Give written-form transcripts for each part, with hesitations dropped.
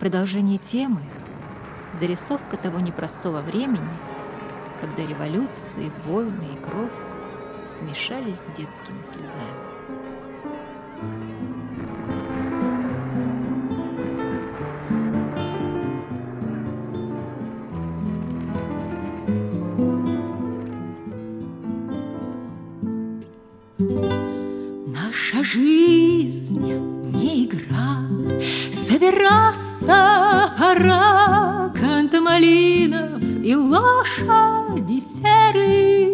Продолжение темы – зарисовка того непростого времени, когда революции, войны и кровь смешались с детскими слезами. Наша жизнь не игра, собираться пора. Кант малинов и лошади серы.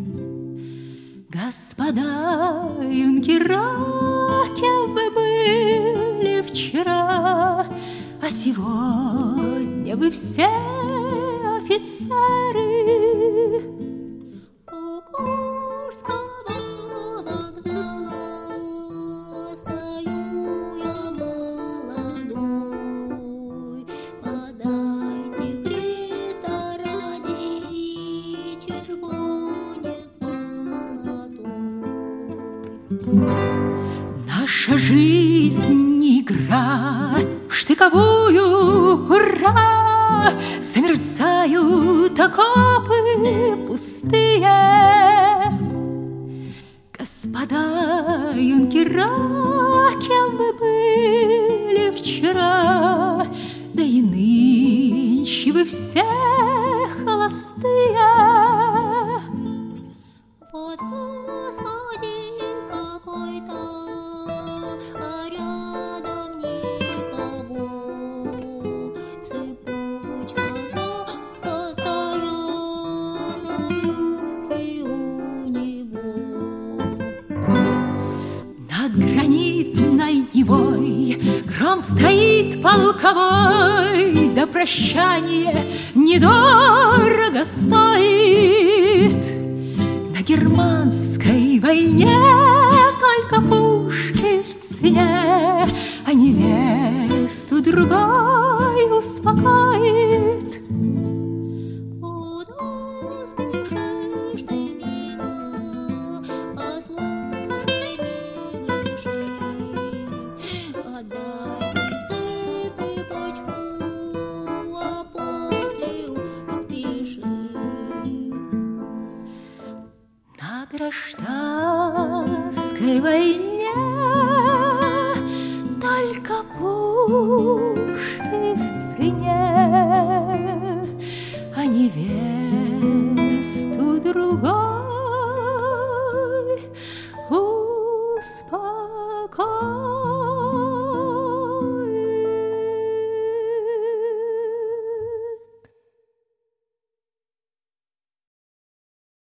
Господа юнкера, кем вы были вчера, а сегодня вы все офицеры. У Курского вокзала стою я молодой. Подайте Христа ради червонец золотой. Наша жизнь не игра, в штыковую ура! Замерзают окопы пустые. Господа юнкера, кем вы были вчера, да и нынче вы все холостые. Вот господин какой-то, а рядом никого. Цепочка золотая на брюхе у него. Над гранитной Невой гром стоит полковой, да прощание недорого стоит. На германской войне только пушки в цене, а невесту другой успокоит. Куда спешишь ты мимо, послушай, не греши. Отдай цепочку, а после спеши. На гражданской войне только пушки в цене, а невесту другой успокой.